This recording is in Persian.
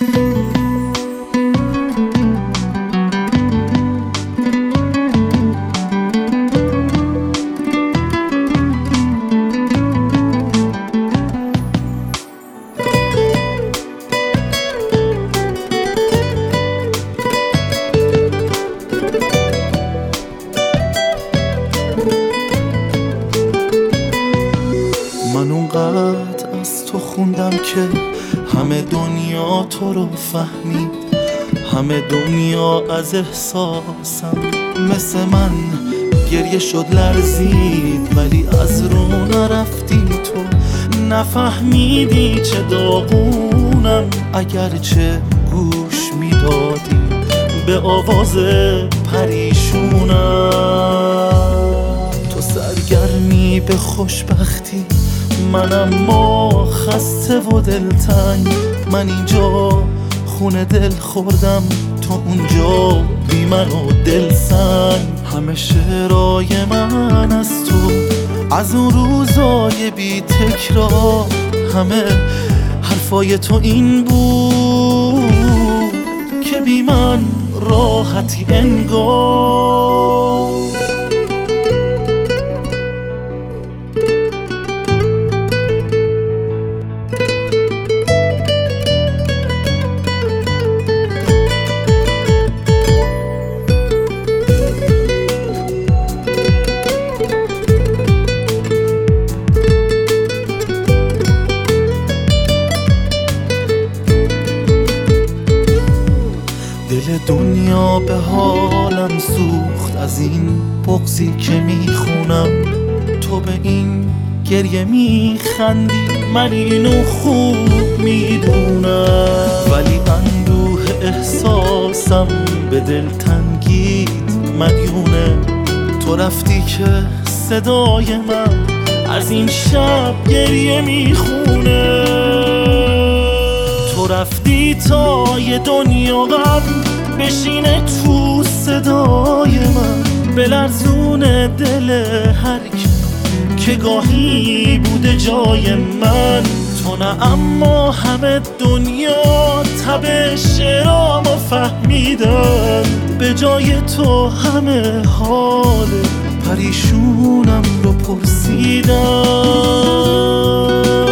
من اونقدر از تو خوندم که همه دنیا تو رو فهمید، همه دنیا از احساسم مثل من گریه شد لرزید، ولی از رو نرفتی تو، نفهمیدی چه داغونم. اگرچه گوش میدادی به آواز پریشونم، تو سرگرمی به خوشبختی، من اما خسته و دلتنگ. من اینجا خونه دل خوردم، تو اونجا بی من و دل سنگ. همه شعرهای من از تو، از اون روزای بی تکرار، همه حرفای تو این بود که بی من راحتی انگار. دل دنیا به حالم سوخت از این بغضی که میخونم. تو به این گریه میخندی، من اینو خوب میدونم، ولی اندوه احساسم به دل تنگید مدیونه. تو رفتی که صدای من از این شب گریه میخونه، تو رفتی تا یه دنیا غم بشینه تو صدای من، بلرزونه دل هر که گاهی بوده جای من. تو نه اما همه دنیا تب شعرامو فهمیدن، به جای تو همه حال پریشونم رو پرسیدن.